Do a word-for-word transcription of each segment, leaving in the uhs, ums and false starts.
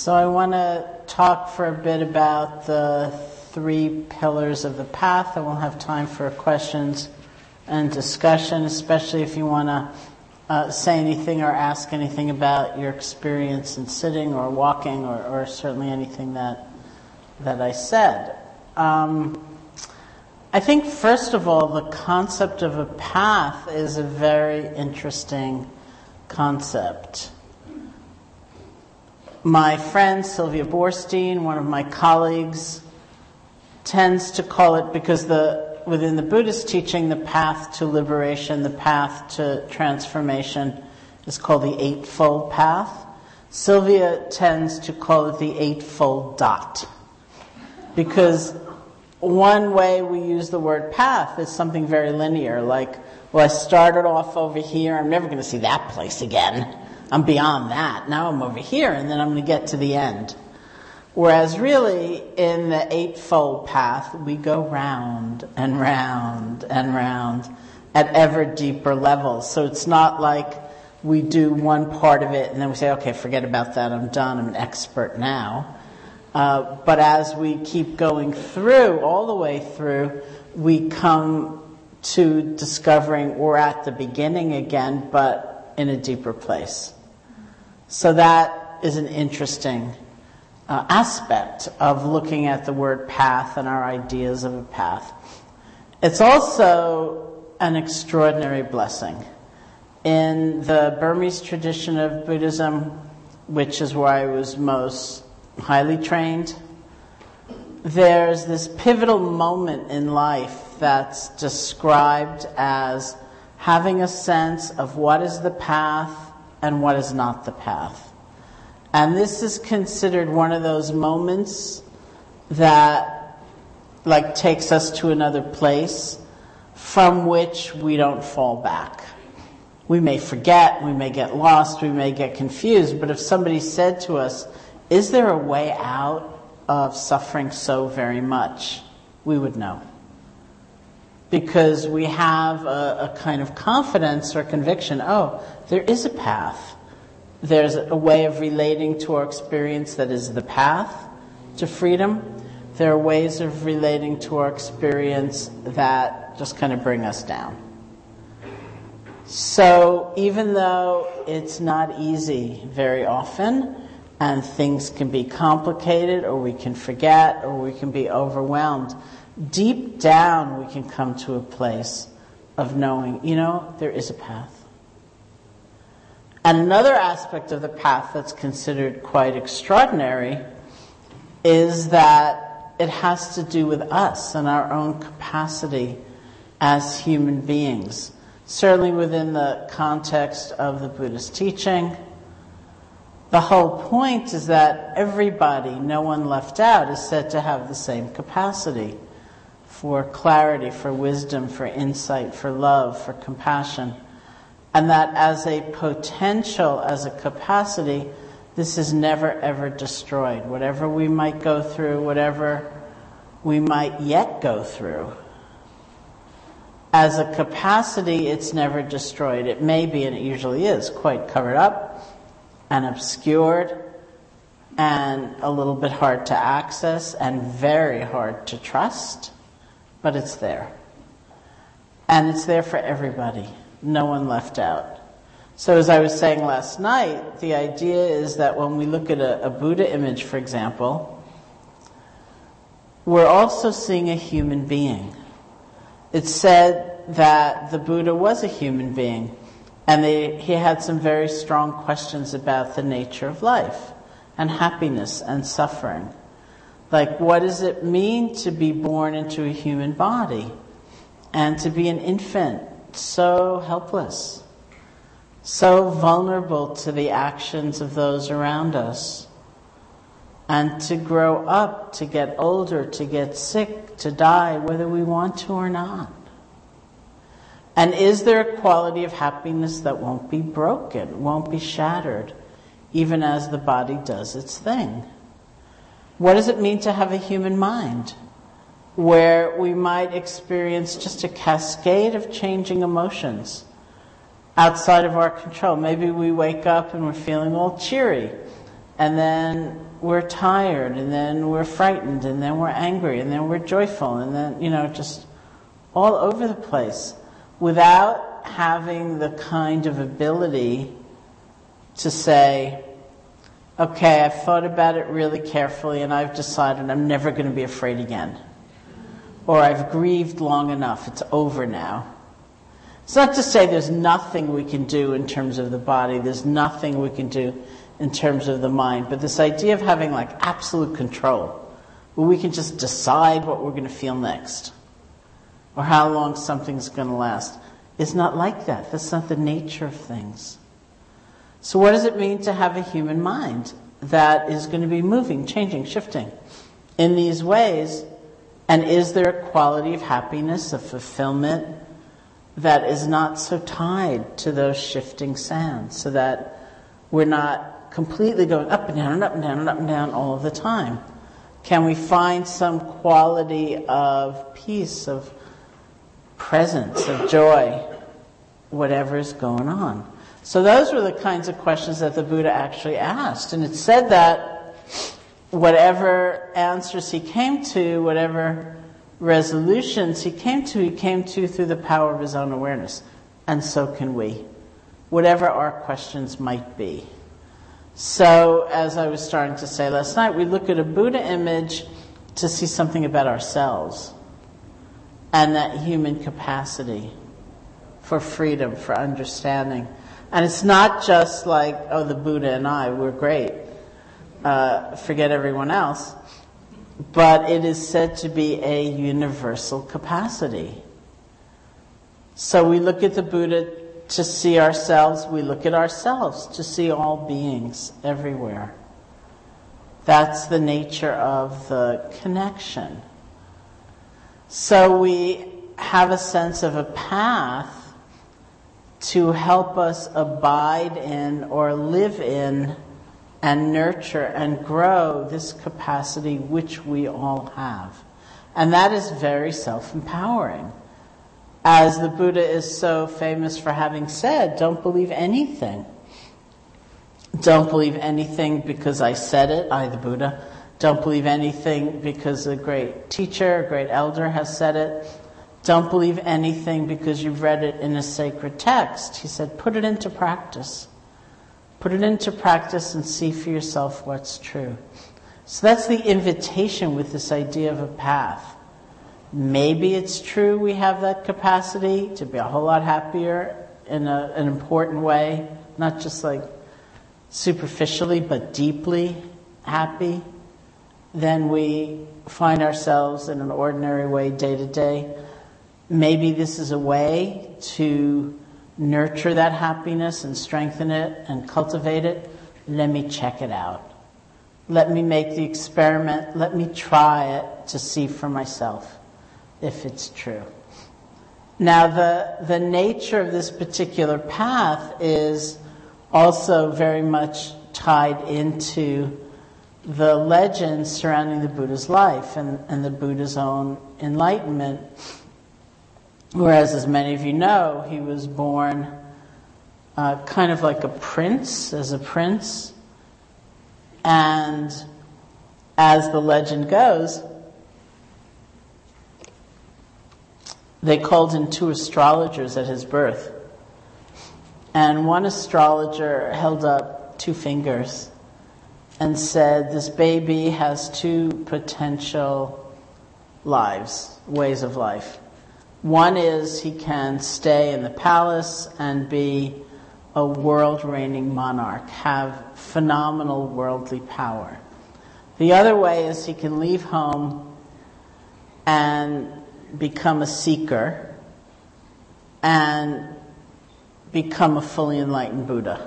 So I want to talk for a bit about the three pillars of the path, and we'll have time for questions and discussion, especially if you want to uh, say anything or ask anything about your experience in sitting or walking, or, or certainly anything that that I said. Um, I think, first of all, the concept of a path is a very interesting concept. My friend Sylvia Boorstein, one of my colleagues, tends to call it, because the within the Buddhist teaching, the path to liberation, the path to transformation is called the Eightfold Path. Sylvia tends to call it the Eightfold Dot, because one way we use the word path is something very linear, like, well, I started off over here, I'm never going to see that place again. I'm beyond that. Now I'm over here, and then I'm going to get to the end. Whereas really, in the Eightfold Path, we go round and round and round at ever deeper levels. So it's not like we do one part of it and then we say, okay, forget about that, I'm done, I'm an expert now. Uh, but as we keep going through, all the way through, we come to discovering we're at the beginning again, but in a deeper place. So that is an interesting uh, aspect of looking at the word path and our ideas of a path. It's also an extraordinary blessing. In the Burmese tradition of Buddhism, which is where I was most highly trained, there's this pivotal moment in life that's described as having a sense of what is the path and what is not the path. And this is considered one of those moments that like takes us to another place from which we don't fall back. We may forget, we may get lost, we may get confused, but if somebody said to us, is there a way out of suffering so very much? We would know. Because we have a, a kind of confidence or conviction, oh, there is a path. There's a way of relating to our experience that is the path to freedom. There are ways of relating to our experience that just kind of bring us down. So even though it's not easy very often, and things can be complicated, or we can forget, or we can be overwhelmed, deep down we can come to a place of knowing, you know, there is a path. And another aspect of the path that's considered quite extraordinary is that it has to do with us and our own capacity as human beings. Certainly within the context of the Buddhist teaching, the whole point is that everybody, no one left out, is said to have the same capacity for clarity, for wisdom, for insight, for love, for compassion. And that as a potential, as a capacity, this is never ever destroyed. Whatever we might go through, whatever we might yet go through, as a capacity, it's never destroyed. It may be, and it usually is, quite covered up and obscured and a little bit hard to access and very hard to trust, but it's there. And it's there for everybody. No one left out. So as I was saying last night, the idea is that when we look at a, a Buddha image, for example, we're also seeing a human being. It's said that the Buddha was a human being, and they, he had some very strong questions about the nature of life and happiness and suffering. Like, what does it mean to be born into a human body and to be an infant, so helpless, so vulnerable to the actions of those around us, and to grow up, to get older, to get sick, to die, whether we want to or not? And is there a quality of happiness that won't be broken, won't be shattered, even as the body does its thing? What does it mean to have a human mind, where we might experience just a cascade of changing emotions outside of our control? Maybe we wake up and we're feeling all cheery, and then we're tired, and then we're frightened, and then we're angry, and then we're joyful, and then, you know, just all over the place, without having the kind of ability to say, okay, I've thought about it really carefully, and I've decided I'm never going to be afraid again. Or I've grieved long enough, it's over now. It's not to say there's nothing we can do in terms of the body, there's nothing we can do in terms of the mind, but this idea of having like absolute control, where we can just decide what we're going to feel next, or how long something's going to last, is not like that. That's not the nature of things. So what does it mean to have a human mind that is going to be moving, changing, shifting in these ways? And is there a quality of happiness, of fulfillment, that is not so tied to those shifting sands, so that we're not completely going up and down and up and down and up and down all of the time? Can we find some quality of peace, of presence, of joy, whatever is going on? So those were the kinds of questions that the Buddha actually asked. And it said that whatever answers he came to, whatever resolutions he came to, he came to through the power of his own awareness. And so can we, whatever our questions might be. So, as I was starting to say last night, we look at a Buddha image to see something about ourselves and that human capacity for freedom, for understanding. And it's not just like, oh, the Buddha and I, we're great. Uh, forget everyone else. But it is said to be a universal capacity. So we look at the Buddha to see ourselves, we look at ourselves to see all beings everywhere. That's the nature of the connection. So we have a sense of a path to help us abide in or live in and nurture and grow this capacity which we all have. And that is very self-empowering. As the Buddha is so famous for having said, don't believe anything. Don't believe anything because I said it, I the Buddha. Don't believe anything because a great teacher, a great elder has said it. Don't believe anything because you've read it in a sacred text. He said, put it into practice. Put it into practice and see for yourself what's true. So that's the invitation with this idea of a path. Maybe it's true we have that capacity to be a whole lot happier in a, an important way, not just like superficially, but deeply happy than we find ourselves in an ordinary way day to day. Maybe this is a way to nurture that happiness and strengthen it and cultivate it. Let me check it out. Let me make the experiment. Let me try it to see for myself if it's true. Now, the, the nature of this particular path is also very much tied into the legends surrounding the Buddha's life and, and the Buddha's own enlightenment. Whereas, as many of you know, he was born uh, kind of like a prince, as a prince. And as the legend goes, they called in two astrologers at his birth. And one astrologer held up two fingers and said, this baby has two potential lives, ways of life. One is he can stay in the palace and be a world-reigning monarch, have phenomenal worldly power. The other way is he can leave home and become a seeker and become a fully enlightened Buddha.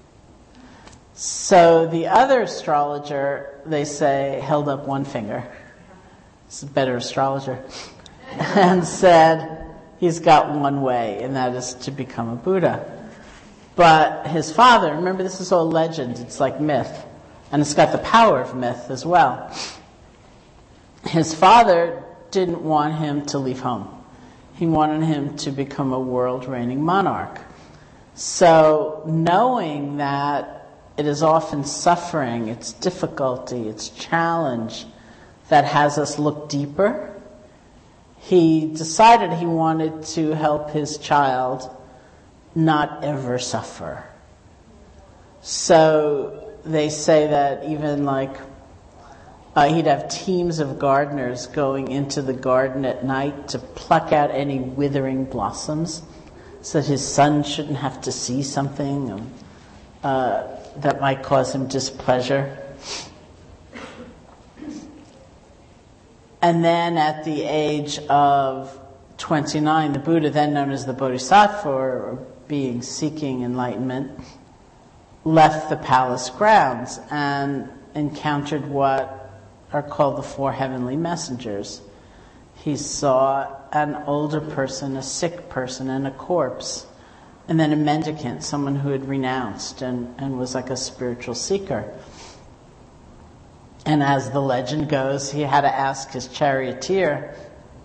So the other astrologer, they say, held up one finger. It's a better astrologer. And said he's got one way, and that is to become a Buddha. But his father, remember this is all legend, it's like myth, and it's got the power of myth as well. His father didn't want him to leave home. He wanted him to become a world-reigning monarch. So knowing that it is often suffering, it's difficulty, it's challenge that has us look deeper. He decided he wanted to help his child not ever suffer. So they say that even like uh, he'd have teams of gardeners going into the garden at night to pluck out any withering blossoms so that his son shouldn't have to see something uh, that might cause him displeasure. And then at the age of twenty-nine, the Buddha, then known as the Bodhisattva, or being seeking enlightenment, left the palace grounds and encountered what are called the four heavenly messengers. He saw an older person, a sick person, and a corpse, and then a mendicant, someone who had renounced and, and was like a spiritual seeker. And as the legend goes, he had to ask his charioteer,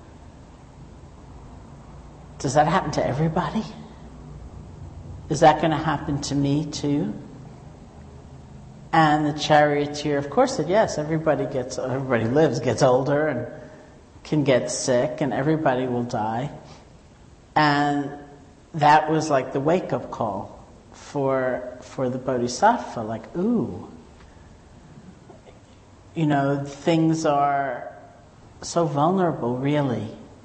does that happen to everybody? Is that going to happen to me too? And the charioteer, of course, said yes. Everybody gets, everybody lives, gets older, and can get sick, and everybody will die. And that was like the wake-up call for for the Bodhisattva. Like, ooh, you know, things are so vulnerable, really.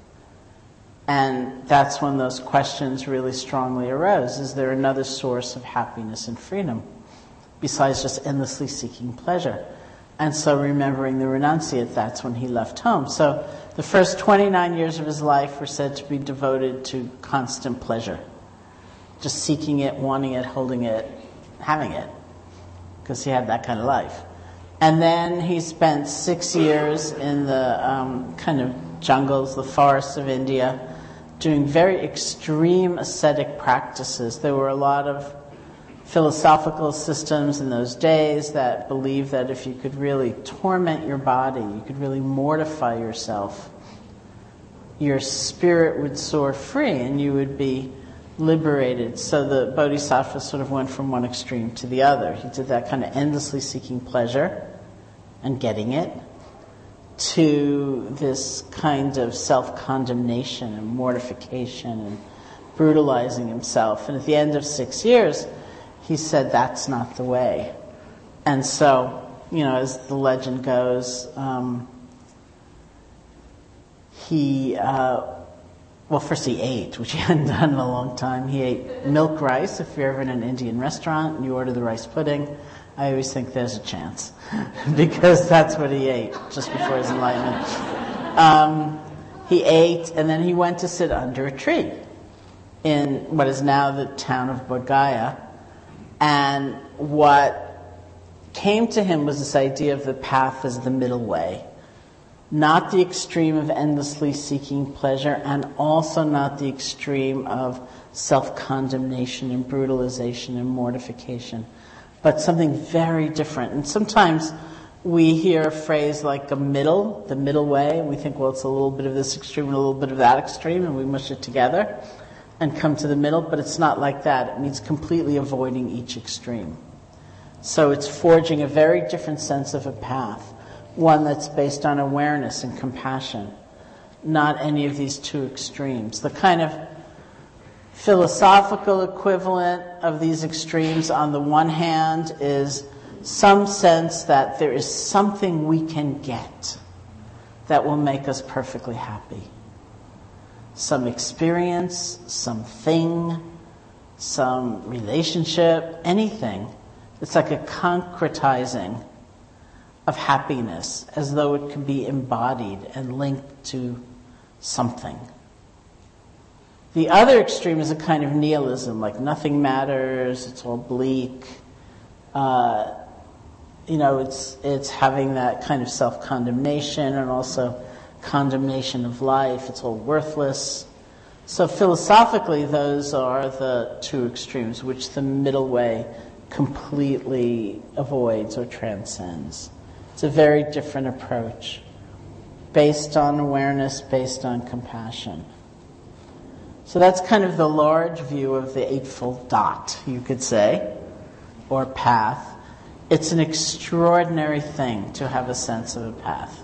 And that's when those questions really strongly arose. Is there another source of happiness and freedom besides just endlessly seeking pleasure? And so remembering the renunciate, that's when he left home. So the first twenty-nine years of his life were said to be devoted to constant pleasure. Just seeking it, wanting it, holding it, having it. Because he had that kind of life. And then he spent six years in the um, kind of jungles, the forests of India, doing very extreme ascetic practices. There were a lot of philosophical systems in those days that believed that if you could really torment your body, you could really mortify yourself, your spirit would soar free and you would be liberated. So the Bodhisattva sort of went from one extreme to the other. He did that kind of endlessly seeking pleasure and getting it, to this kind of self-condemnation and mortification and brutalizing himself. And at the end of six years, he said, that's not the way. And so, you know, as the legend goes, um, he, uh, well, first he ate, which he hadn't done in a long time. He ate milk rice. If you're ever in an Indian restaurant and you order the rice pudding, I always think there's a chance because that's what he ate just before his enlightenment. Um, he ate, and then he went to sit under a tree in what is now the town of Bodh Gaya. And what came to him was this idea of the path as the middle way. Not the extreme of endlessly seeking pleasure, and also not the extreme of self-condemnation and brutalization and mortification, but something very different. And sometimes we hear a phrase like a middle, the middle way, and we think, well, it's a little bit of this extreme and a little bit of that extreme, and we mush it together and come to the middle, but it's not like that. It means completely avoiding each extreme. So it's forging a very different sense of a path, one that's based on awareness and compassion, not any of these two extremes. The kind of philosophical equivalent of these extremes on the one hand is some sense that there is something we can get that will make us perfectly happy. Some experience, something, some relationship, anything. It's like a concretizing of happiness, as though it could be embodied and linked to something. The other extreme is a kind of nihilism, like nothing matters, it's all bleak. Uh, you know, it's it's having that kind of self-condemnation and also condemnation of life. It's all worthless. So philosophically, those are the two extremes, which the middle way completely avoids or transcends. It's a very different approach, based on awareness, based on compassion. So that's kind of the large view of the Eightfold Dot, you could say, or path. It's an extraordinary thing to have a sense of a path.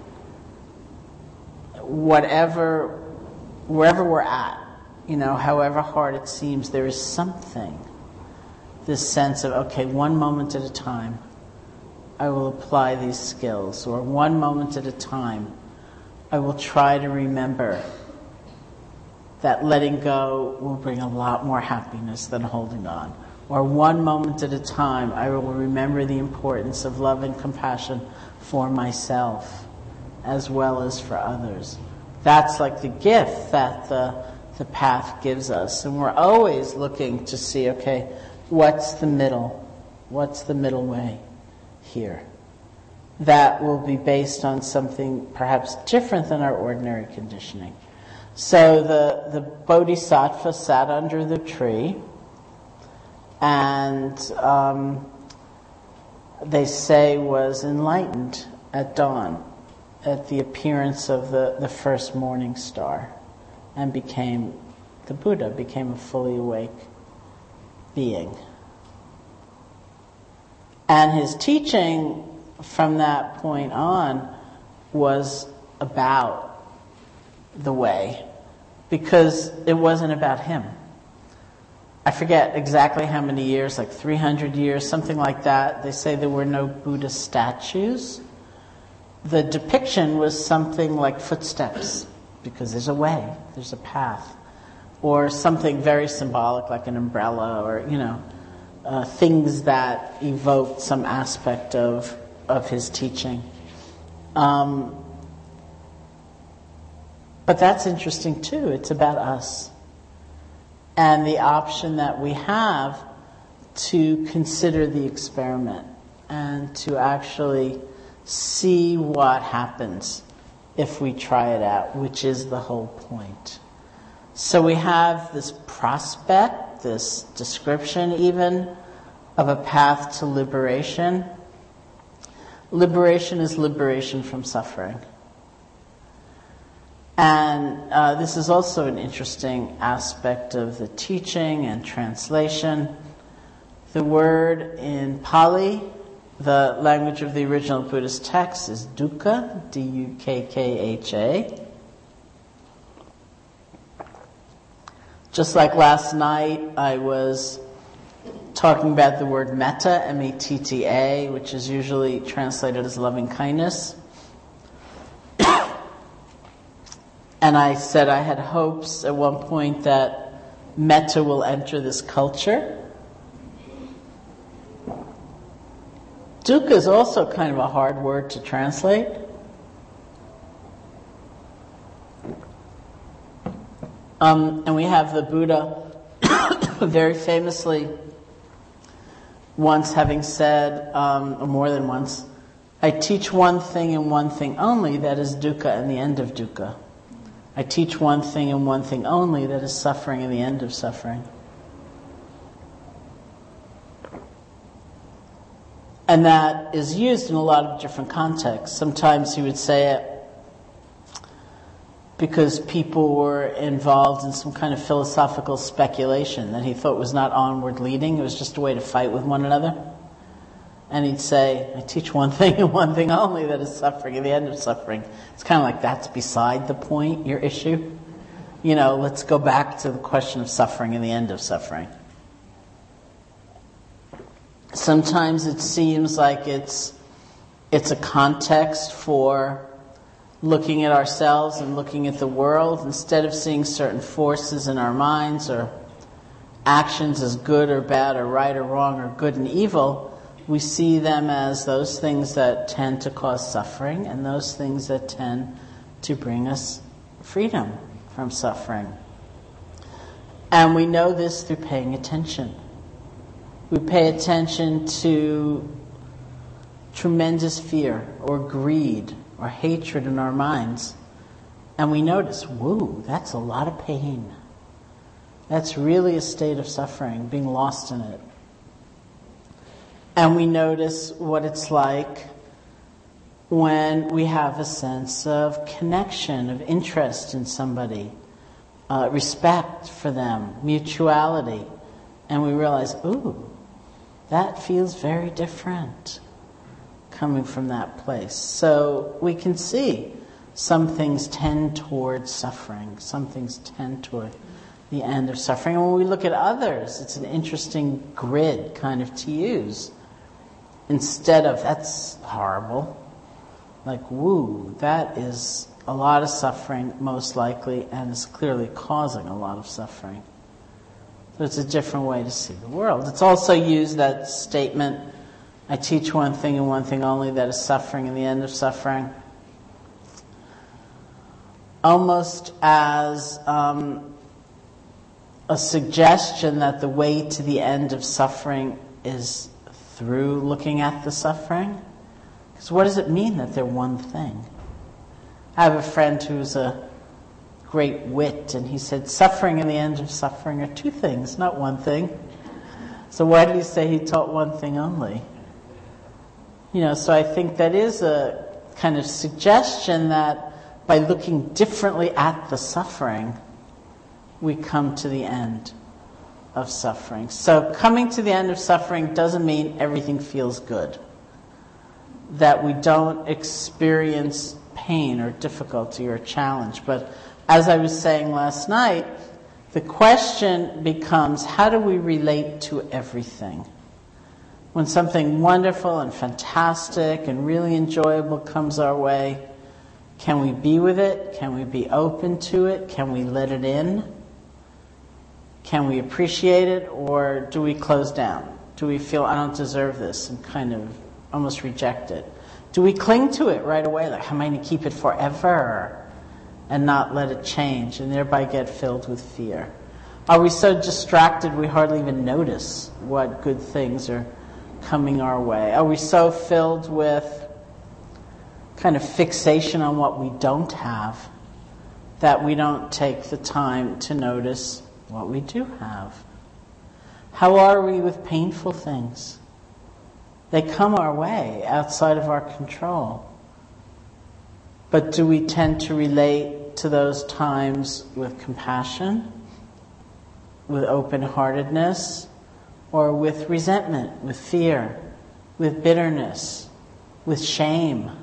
Whatever, wherever we're at, you know, however hard it seems, there is something, this sense of, okay, one moment at a time, I will apply these skills, or one moment at a time, I will try to remember that letting go will bring a lot more happiness than holding on. Or one moment at a time, I will remember the importance of love and compassion for myself as well as for others. That's like the gift that the, the path gives us. And we're always looking to see, okay, what's the middle? What's the middle way here? That will be based on something perhaps different than our ordinary conditioning. So the, the Bodhisattva sat under the tree, and um, they say was enlightened at dawn, at the appearance of the, the first morning star, and became the Buddha, became a fully awake being. And his teaching from that point on was about the way, because it wasn't about him. I forget exactly how many years, like three hundred years, something like that. They say there were no Buddha statues. The depiction was something like footsteps, because there's a way, there's a path. Or something very symbolic like an umbrella, or, you know, uh, things that evoked some aspect of, of his teaching. Um, But that's interesting too. It's about us. And the option that we have to consider the experiment and to actually see what happens if we try it out, which is the whole point. So we have this prospect, this description even, of a path to liberation. Liberation is liberation from suffering. And uh, this is also an interesting aspect of the teaching and translation. The word in Pali, the language of the original Buddhist text, is dukkha, D U K K H A. Just like last night, I was talking about the word metta, M E T T A, which is usually translated as loving kindness. And I said I had hopes at one point that metta will enter this culture. Dukkha is also kind of a hard word to translate. Um, and we have the Buddha very famously once having said, um, or more than once, I teach one thing and one thing only, that is dukkha and the end of dukkha. I teach one thing and one thing only, that is suffering and the end of suffering. And that is used in a lot of different contexts. Sometimes he would say it because people were involved in some kind of philosophical speculation that he thought was not onward leading, it was just a way to fight with one another. And he'd say, I teach one thing and one thing only, that is suffering and the end of suffering. It's kind of like, that's beside the point, your issue. You know, let's go back to the question of suffering and the end of suffering. Sometimes it seems like it's it's a context for looking at ourselves and looking at the world. Instead of seeing certain forces in our minds or actions as good or bad or right or wrong or good and evil, we see them as those things that tend to cause suffering and those things that tend to bring us freedom from suffering. And we know this through paying attention. We pay attention to tremendous fear or greed or hatred in our minds, and we notice, whoa, that's a lot of pain. That's really a state of suffering, being lost in it. And we notice what it's like when we have a sense of connection, of interest in somebody, uh, respect for them, mutuality. And we realize, ooh, that feels very different. coming from that place. So we can see some things tend towards suffering. Some things tend toward the end of suffering. And when we look at others, it's an interesting grid kind of to use. Instead of, that's horrible, like, woo, that is a lot of suffering, most likely, and is clearly causing a lot of suffering. So it's a different way to see the world. It's also used, that statement, I teach one thing and one thing only, that is suffering and the end of suffering, almost as um, a suggestion that the way to the end of suffering is through looking at the suffering. Because what does it mean that they're one thing? I have a friend who's a great wit, and he said, suffering and the end of suffering are two things, not one thing. So why did he say he taught one thing only? You know, so I think that is a kind of suggestion that by looking differently at the suffering, we come to the end of suffering. So coming to the end of suffering doesn't mean everything feels good, that we don't experience pain or difficulty or challenge. But as I was saying last night, the question becomes, how do we relate to everything? When something wonderful and fantastic and really enjoyable comes our way, can we be with it? Can we be open to it? Can we let it in? Can we appreciate it? Or do we close down? Do we feel, I don't deserve this, and kind of almost reject it? Do we cling to it right away, like, I'm going to keep it forever, and not let it change, and thereby get filled with fear? Are we so distracted we hardly even notice what good things are coming our way? Are we so filled with kind of fixation on what we don't have that we don't take the time to notice what we do have? How are we with painful things? They come our way, outside of our control. But do we tend to relate to those times with compassion, with open-heartedness, or with resentment, with fear, with bitterness, with shame?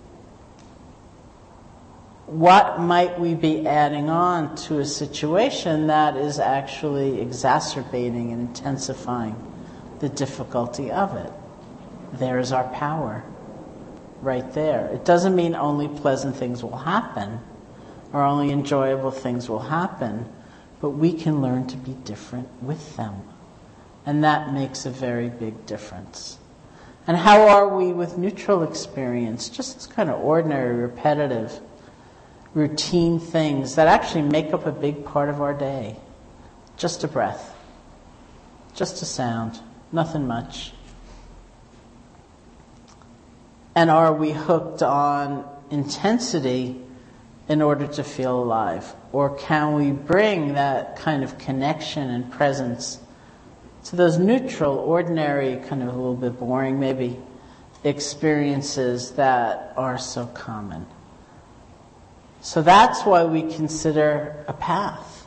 What might we be adding on to a situation that is actually exacerbating and intensifying the difficulty of it? There's our power right there. It doesn't mean only pleasant things will happen or only enjoyable things will happen, but we can learn to be different with them. And that makes a very big difference. And how are we with neutral experience? Just kind of ordinary, repetitive, routine things that actually make up a big part of our day. Just a breath. Just a sound. Nothing much. And are we hooked on intensity in order to feel alive? Or can we bring that kind of connection and presence to those neutral, ordinary, kind of a little bit boring maybe, experiences that are so common? So that's why we consider a path.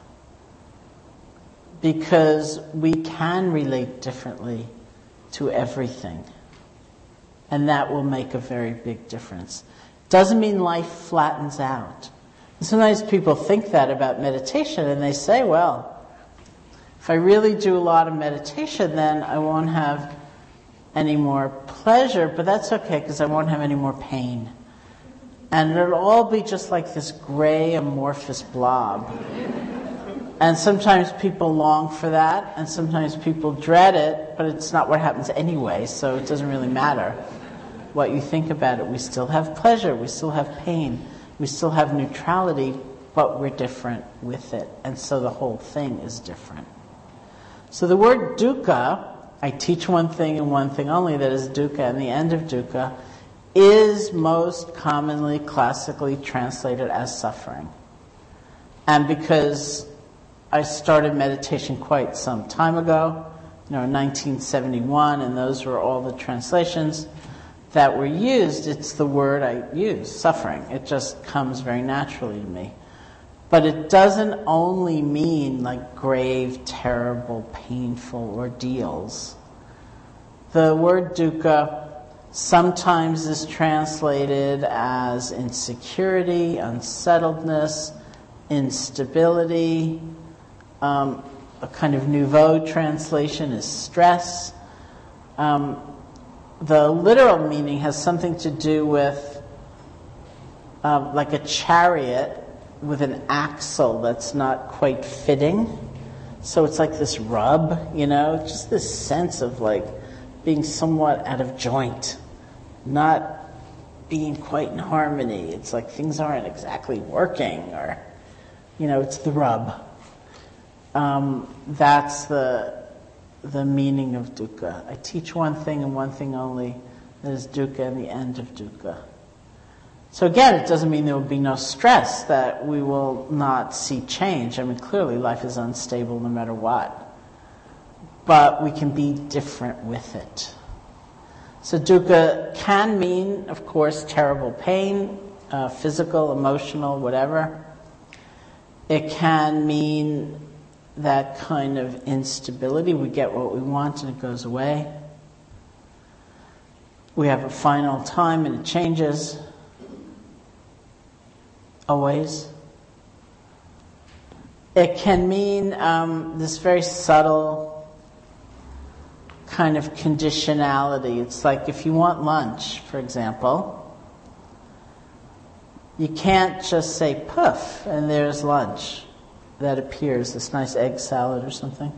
Because we can relate differently to everything. And that will make a very big difference. Doesn't mean life flattens out. And sometimes people think that about meditation, and they say, well, if I really do a lot of meditation, then I won't have any more pleasure, but that's okay because I won't have any more pain. And it'll all be just like this gray amorphous blob. And sometimes people long for that, and sometimes people dread it, but it's not what happens anyway, so it doesn't really matter what you think about it. We still have pleasure, we still have pain, we still have neutrality, but we're different with it. And so the whole thing is different. So the word dukkha, I teach one thing and one thing only, that is dukkha, and the end of dukkha, is most commonly classically translated as suffering. And because I started meditation quite some time ago, you know, in nineteen seventy-one, and those were all the translations that were used, it's the word I use, suffering. It just comes very naturally to me. But it doesn't only mean like grave, terrible, painful ordeals. The word dukkha Sometimes is translated as insecurity, unsettledness, instability. Um, a kind of nouveau translation is stress. Um, the literal meaning has something to do with uh, like a chariot with an axle that's not quite fitting. So it's like this rub, you know, just this sense of like being somewhat out of joint, not being quite in harmony. It's like things aren't exactly working, or, you know, it's the rub. Um, that's the the meaning of dukkha. I teach one thing and one thing only, that is dukkha and the end of dukkha. So again, it doesn't mean there will be no stress, that we will not see change. I mean, clearly life is unstable no matter what. But we can be different with it. So dukkha can mean, of course, terrible pain, uh, physical, emotional, whatever. It can mean that kind of instability. We get what we want and it goes away. We have a final time and it changes. Always. It can mean um, this very subtle kind of conditionality. It's like if you want lunch, for example, you can't just say poof and there's lunch that appears, this nice egg salad or something.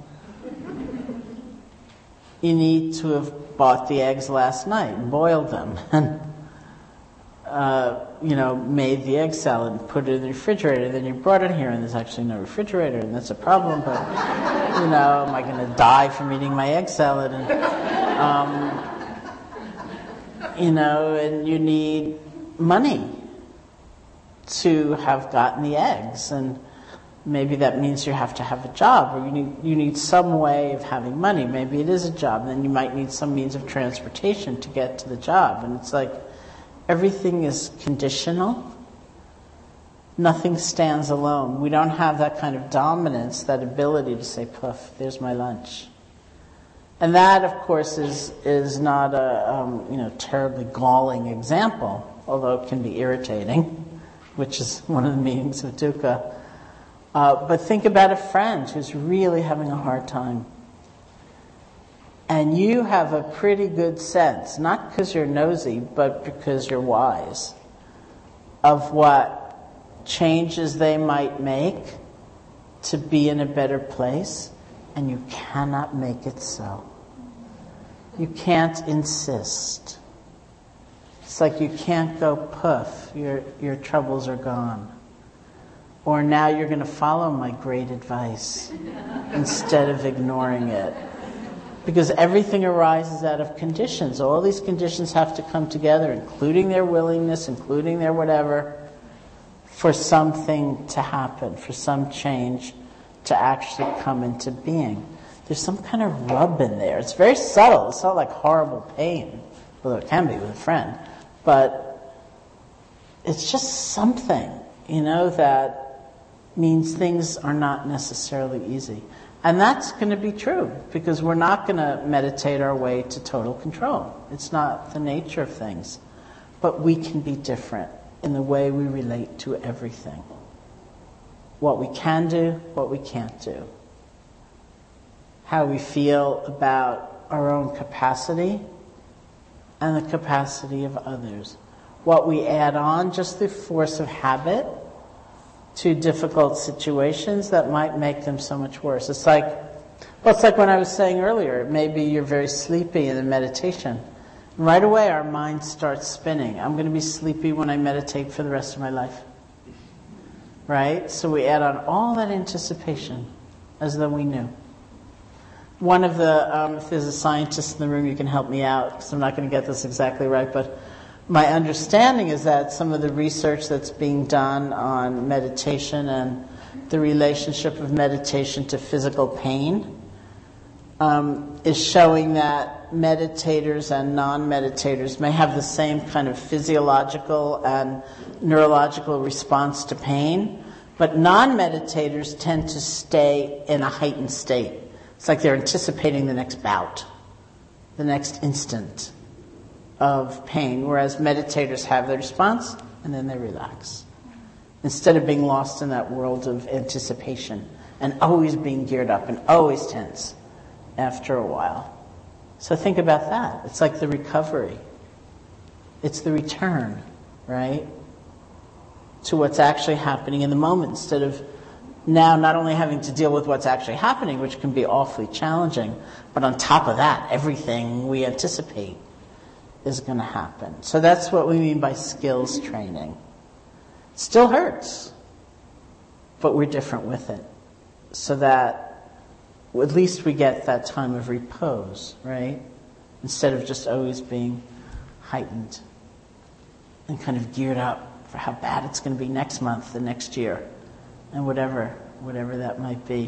You need to have bought the eggs last night and boiled them and uh, you know, made the egg salad and put it in the refrigerator. Then you brought it here and there's actually no refrigerator, and that's a problem, but you know, am I going to die from eating my egg salad? And um, you know, and you need money to have gotten the eggs, and maybe that means you have to have a job, or you need you need some way of having money. Maybe it is a job, and then you might need some means of transportation to get to the job. And it's like everything is conditional. Nothing stands alone. We don't have that kind of dominance, that ability to say, poof, there's my lunch. And that, of course, is is not a um, you know terribly galling example, although it can be irritating, which is one of the meanings of dukkha. Uh, but think about a friend who's really having a hard time. And you have a pretty good sense, not because you're nosy, but because you're wise, of what changes they might make to be in a better place, and you cannot make it so. You can't insist. It's like you can't go poof, your your troubles are gone. Or now you're going to follow my great advice instead of ignoring it. Because everything arises out of conditions. All these conditions have to come together, including their willingness, including their whatever, for something to happen, for some change to actually come into being. There's some kind of rub in there. It's very subtle. It's not like horrible pain, although it can be with a friend. But it's just something, you know, that means things are not necessarily easy. And that's going to be true, because we're not going to meditate our way to total control. It's not the nature of things. But we can be different in the way we relate to everything. What we can do, what we can't do. How we feel about our own capacity and the capacity of others. What we add on just through force of habit to difficult situations that might make them so much worse. It's like, well, it's like when I was saying earlier, maybe you're very sleepy in the meditation. And right away our mind starts spinning. I'm going to be sleepy when I meditate for the rest of my life. Right? So we add on all that anticipation as though we knew. One of the, um, if there's a scientist in the room, you can help me out, because I'm not going to get this exactly right, but my understanding is that some of the research that's being done on meditation and the relationship of meditation to physical pain um, is showing that meditators and non-meditators may have the same kind of physiological and neurological response to pain, but non-meditators tend to stay in a heightened state. It's like they're anticipating the next bout, the next instant of pain, whereas meditators have their response and then they relax. Instead of being lost in that world of anticipation and always being geared up and always tense after a while. So think about that. It's like the recovery. It's the return, right, to what's actually happening in the moment, instead of now not only having to deal with what's actually happening, which can be awfully challenging, but on top of that, everything we anticipate is going to happen. So that's what we mean by skills training. Still hurts, but we're different with it, so that at least we get that time of repose, right? Instead of just always being heightened and kind of geared up for how bad it's going to be next month, the next year, and whatever, whatever that might be.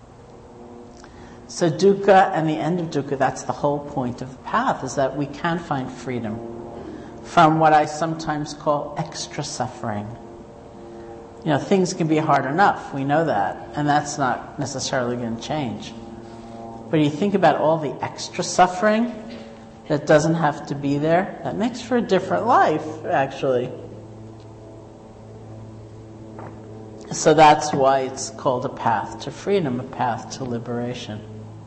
So dukkha and the end of dukkha, that's the whole point of the path, is that we can find freedom from what I sometimes call extra suffering. You know, things can be hard enough, we know that, and that's not necessarily going to change. But you think about all the extra suffering that doesn't have to be there, that makes for a different life, actually. So that's why it's called a path to freedom, a path to liberation.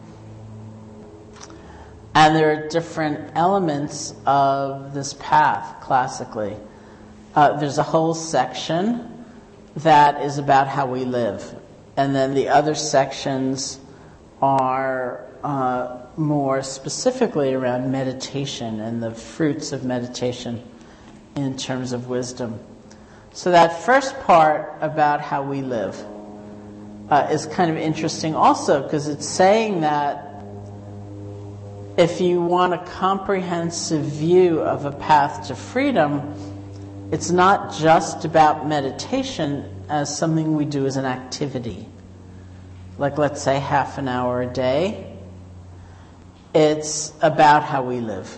And there are different elements of this path, classically. Uh, there's a whole section that is about how we live. And then the other sections are uh, more specifically around meditation and the fruits of meditation in terms of wisdom. So that first part about how we live uh, is kind of interesting also, because it's saying that if you want a comprehensive view of a path to freedom, it's not just about meditation as something we do as an activity. Like, let's say, half an hour a day. It's about how we live.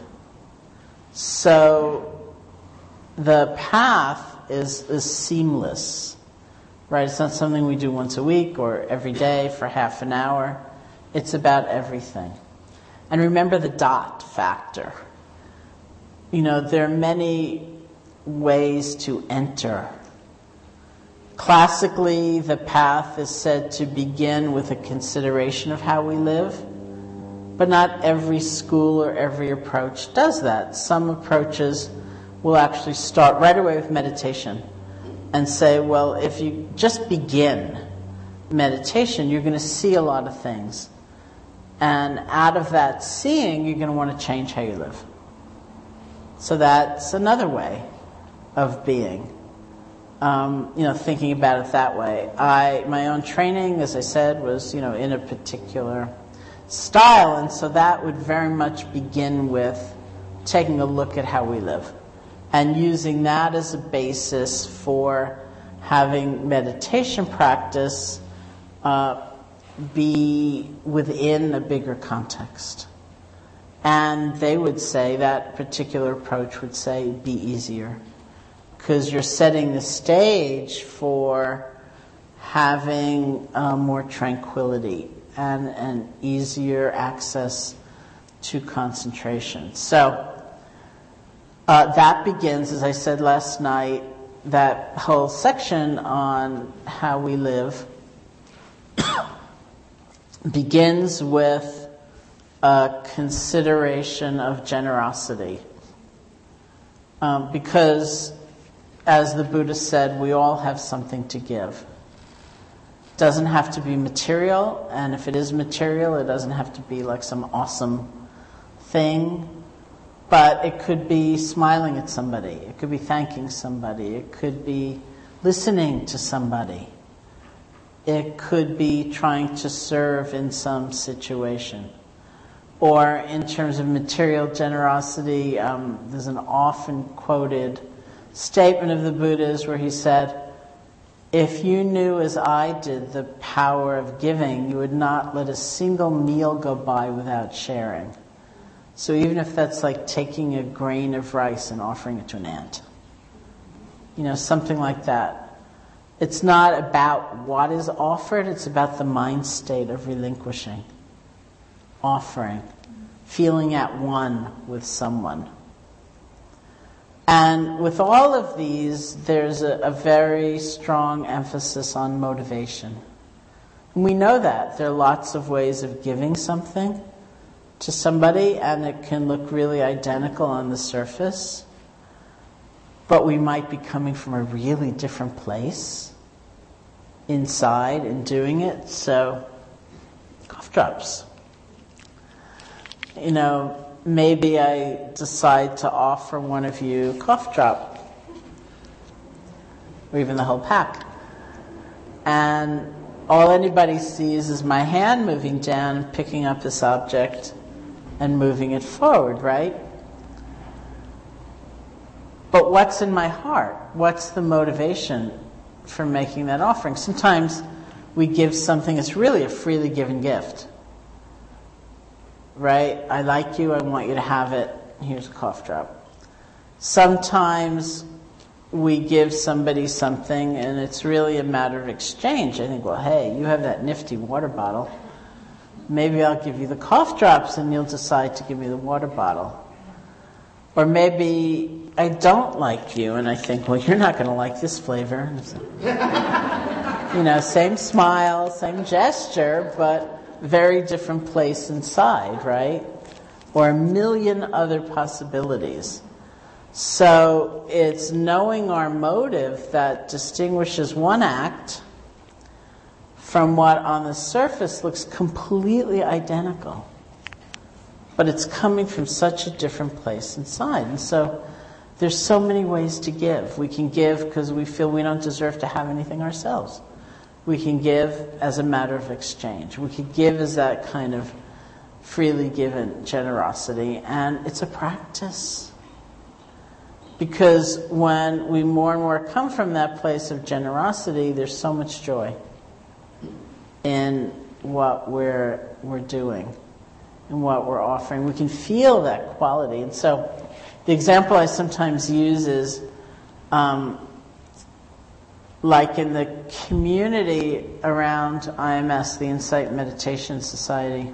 So the path is, is seamless, right? It's not something we do once a week or every day for half an hour. It's about everything. And remember the dot factor. You know, there are many ways to enter. Classically, the path is said to begin with a consideration of how we live, but not every school or every approach does that. Some approaches will actually start right away with meditation and say, well, if you just begin meditation, you're going to see a lot of things. And out of that seeing, you're going to want to change how you live. So that's another way of being. Um, you know, thinking about it that way. I, my own training, as I said, was, you know, in a particular style, and so that would very much begin with taking a look at how we live and using that as a basis for having meditation practice uh, be within a bigger context. And they would say, that particular approach would say, be easier. Because you're setting the stage for having uh, more tranquility and, and easier access to concentration. So uh, that begins, as I said last night, that whole section on how we live begins with a consideration of generosity. Um, because as the Buddha said, we all have something to give. It doesn't have to be material, and if it is material, it doesn't have to be like some awesome thing, but it could be smiling at somebody, it could be thanking somebody, it could be listening to somebody, it could be trying to serve in some situation. Or in terms of material generosity, um, there's an often quoted statement of the Buddha's where he said, if you knew as I did the power of giving, you would not let a single meal go by without sharing. So even if that's like taking a grain of rice and offering it to an ant, you know, something like that. It's not about what is offered, it's about the mind state of relinquishing, offering, feeling at one with someone. And with all of these, there's a, a very strong emphasis on motivation. And we know that. There are lots of ways of giving something to somebody, and it can look really identical on the surface, but we might be coming from a really different place inside in doing it. So, cough drops. You know, maybe I decide to offer one of you a cough drop, or even the whole pack. And all anybody sees is my hand moving down, picking up this object, and moving it forward, right? But what's in my heart? What's the motivation for making that offering? Sometimes we give something that's really a freely given gift. Right? I like you, I want you to have it, here's a cough drop. Sometimes we give somebody something and it's really a matter of exchange. I think, well, hey, you have that nifty water bottle. Maybe I'll give you the cough drops and you'll decide to give me the water bottle. Or maybe I don't like you and I think, well, you're not going to like this flavor. You know, same smile, same gesture, but very different place inside, right? Or a million other possibilities. So it's knowing our motive that distinguishes one act from what on the surface looks completely identical. But it's coming from such a different place inside. And so there's so many ways to give. We can give because we feel we don't deserve to have anything ourselves. We can give as a matter of exchange. We can give as that kind of freely given generosity. And it's a practice. Because when we more and more come from that place of generosity, there's so much joy in what we're we're doing and what we're offering. We can feel that quality. And so the example I sometimes use is um, like in the community around I M S, the Insight Meditation Society.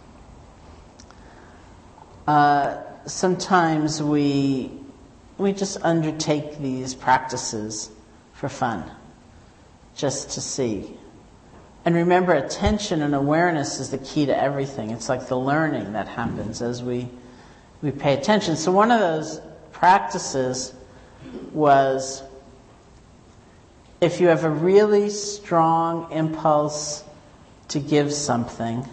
Uh, sometimes we we just undertake these practices for fun, just to see. And remember, attention and awareness is the key to everything. It's like the learning that happens as we we pay attention. So one of those practices was, if you have a really strong impulse to give something,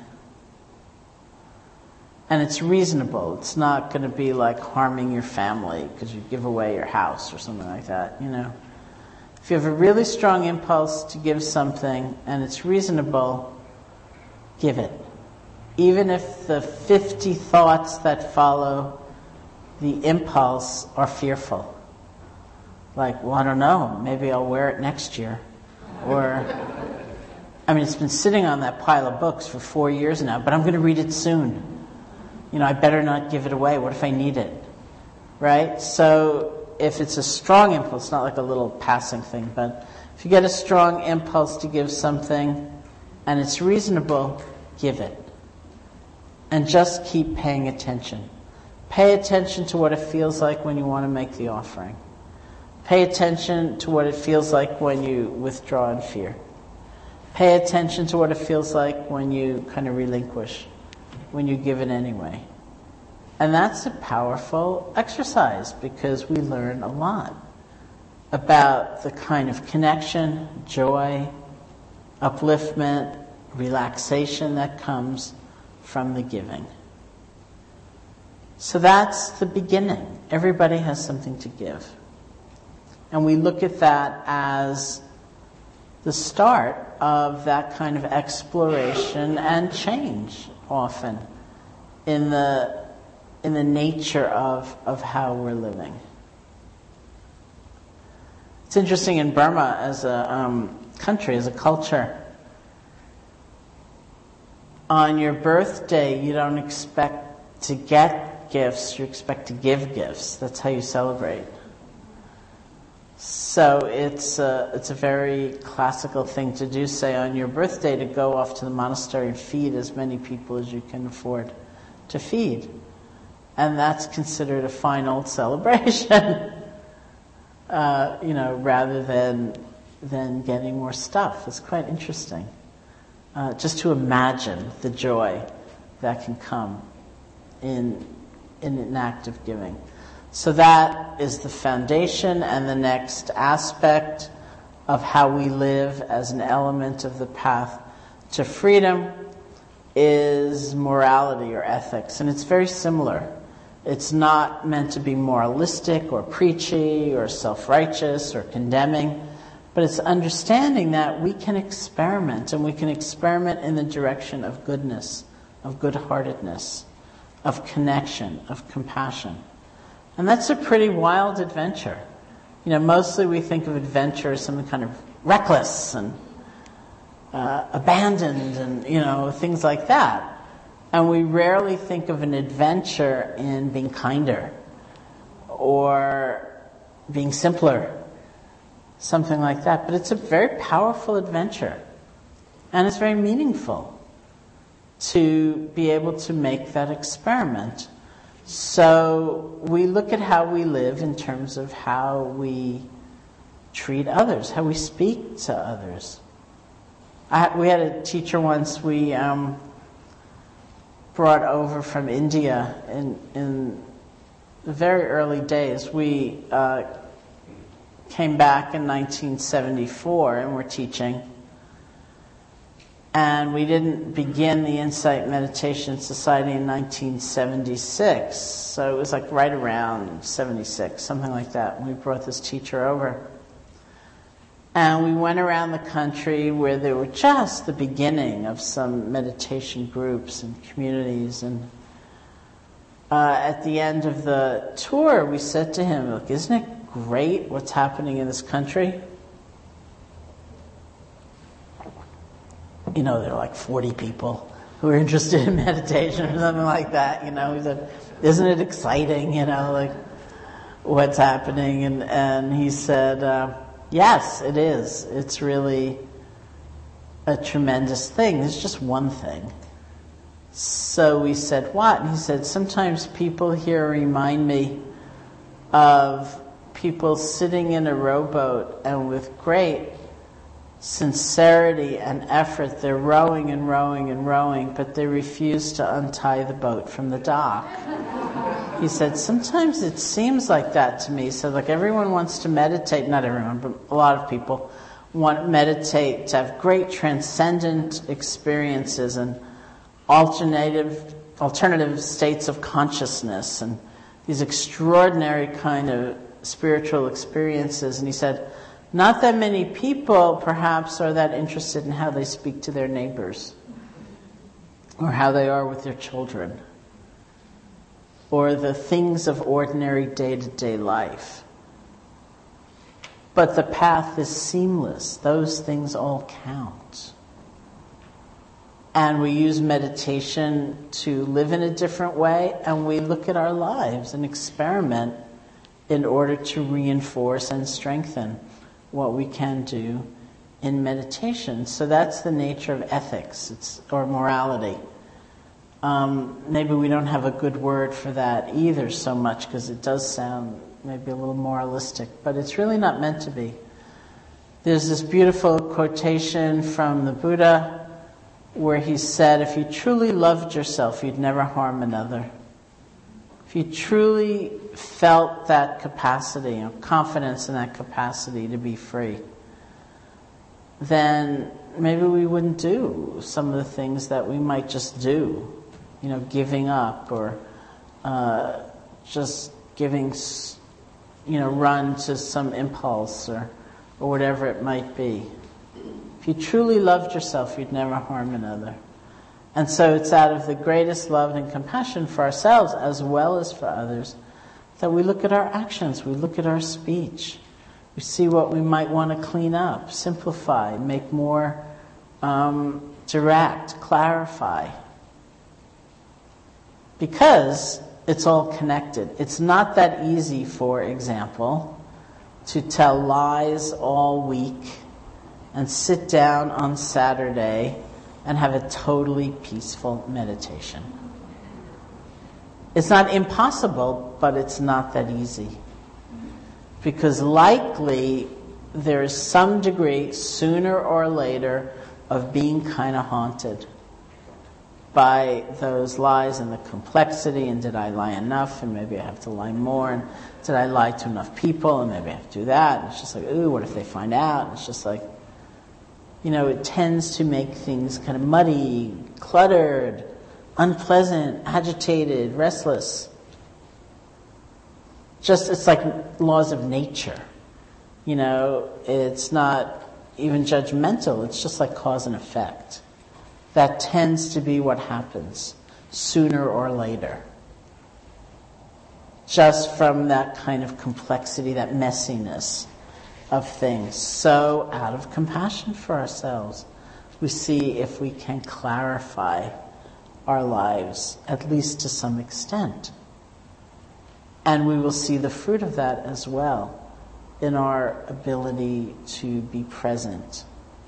and it's reasonable, it's not going to be like harming your family because you give away your house or something like that, you know. If you have a really strong impulse to give something and it's reasonable, give it. Even if the fifty thoughts that follow the impulse are fearful. Like, well, I don't know, maybe I'll wear it next year. Or, I mean, it's been sitting on that pile of books for four years now, but I'm going to read it soon. You know, I better not give it away. What if I need it? Right? So if it's a strong impulse, not like a little passing thing, but if you get a strong impulse to give something and it's reasonable, give it. And just keep paying attention. Pay attention to what it feels like when you want to make the offering. Pay attention to what it feels like when you withdraw in fear. Pay attention to what it feels like when you kind of relinquish, when you give it anyway. And that's a powerful exercise because we learn a lot about the kind of connection, joy, upliftment, relaxation that comes from the giving. So that's the beginning. Everybody has something to give. And we look at that as the start of that kind of exploration and change often in the in the nature of, of how we're living. It's interesting in Burma as a um, country, as a culture. On your birthday, you don't expect to get gifts, you expect to give gifts. That's how you celebrate. So it's a, it's a very classical thing to do, say, on your birthday, to go off to the monastery and feed as many people as you can afford to feed. And that's considered a fine old celebration. uh, you know, rather than than getting more stuff. It's quite interesting. Uh, just to imagine the joy that can come in in an act of giving. So that is the foundation, and the next aspect of how we live as an element of the path to freedom is morality or ethics. And it's very similar. It's not meant to be moralistic or preachy or self-righteous or condemning, but it's understanding that we can experiment, and we can experiment in the direction of goodness, of good-heartedness, of connection, of compassion. And that's a pretty wild adventure. You know, mostly we think of adventure as something kind of reckless and uh, abandoned and, you know, things like that. And we rarely think of an adventure in being kinder or being simpler, something like that. But it's a very powerful adventure. And it's very meaningful to be able to make that experiment. So we look at how we live in terms of how we treat others, how we speak to others. I, we had a teacher once we um, brought over from India in, in the very early days. We uh, came back in nineteen seventy-four and were teaching. And we didn't begin the Insight Meditation Society in nineteen seventy-six. So it was like right around seventy-six, something like that, when we brought this teacher over. And we went around the country where there were just the beginning of some meditation groups and communities. And uh, at the end of the tour, we said to him, look, isn't it great what's happening in this country? You know, there are like forty people who are interested in meditation or something like that. You know, he said, isn't it exciting, you know, like what's happening? And, and he said, uh, yes, it is. It's really a tremendous thing. There's just one thing. So we said, what? And he said, sometimes people here remind me of people sitting in a rowboat and with great sincerity and effort, they're rowing and rowing and rowing, but they refuse to untie the boat from the dock. He said, sometimes it seems like that to me. So like everyone wants to meditate, not everyone, but a lot of people want to meditate, to have great transcendent experiences and alternative, alternative states of consciousness and these extraordinary kind of spiritual experiences. And he said, not that many people, perhaps, are that interested in how they speak to their neighbors or how they are with their children or the things of ordinary day-to-day life. But the path is seamless. Those things all count. And we use meditation to live in a different way, and we look at our lives and experiment in order to reinforce and strengthen what we can do in meditation. So that's the nature of ethics, it's, or morality. Um, maybe we don't have a good word for that either so much because it does sound maybe a little moralistic, but it's really not meant to be. There's this beautiful quotation from the Buddha where he said, if you truly loved yourself, you'd never harm another. If you truly felt that capacity, you know, confidence in that capacity to be free, then maybe we wouldn't do some of the things that we might just do, you know, giving up or uh, just giving, you know, run to some impulse or, or whatever it might be. If you truly loved yourself, you'd never harm another. And so it's out of the greatest love and compassion for ourselves as well as for others that we look at our actions, we look at our speech, we see what we might want to clean up, simplify, make more um, direct, clarify. Because it's all connected. It's not that easy, for example, to tell lies all week and sit down on Saturday and have a totally peaceful meditation. It's not impossible, but it's not that easy. because likely there is some degree, sooner or later, of being kind of haunted by those lies and the complexity, and did I lie enough, and maybe I have to lie more, and did I lie to enough people, and maybe I have to do that, and it's just like, ooh, what if they find out? And it's just like, you know, it tends to make things kind of muddy, cluttered, unpleasant, agitated, restless. Just, it's like laws of nature. You know, it's not even judgmental, it's just like cause and effect. That tends to be what happens sooner or later. Just from that kind of complexity, that messiness of things. So out of compassion for ourselves, we see if we can clarify our lives, at least to some extent. And we will see the fruit of that as well in our ability to be present,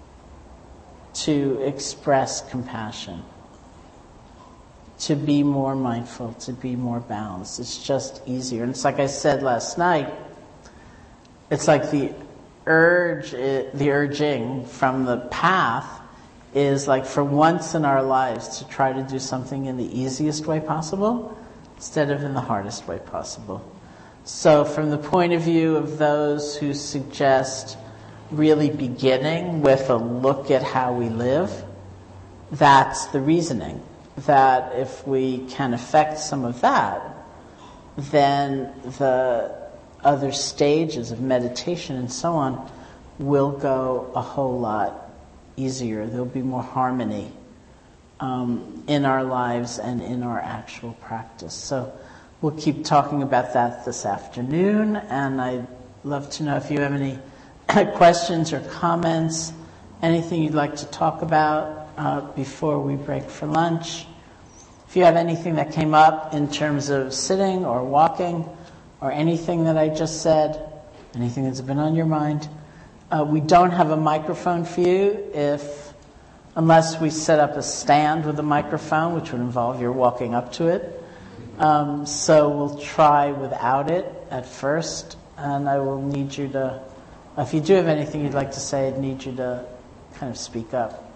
to express compassion, to be more mindful, to be more balanced. It's just easier. And it's like I said last night, it's like the urge, the urging from the path is like for once in our lives to try to do something in the easiest way possible instead of in the hardest way possible. So from the point of view of those who suggest really beginning with a look at how we live, that's the reasoning. That if we can affect some of that, then the other stages of meditation and so on will go a whole lot easier. There'll be more harmony um, in our lives and in our actual practice. So we'll keep talking about that this afternoon, and I'd love to know if you have any questions or comments, anything you'd like to talk about uh, before we break for lunch. If you have anything that came up in terms of sitting or walking or anything that I just said, anything that's been on your mind, uh, we don't have a microphone for you if, unless we set up a stand with a microphone, which would involve your walking up to it. Um, so we'll try without it at first, and I will need you to, if you do have anything you'd like to say, I'd need you to kind of speak up.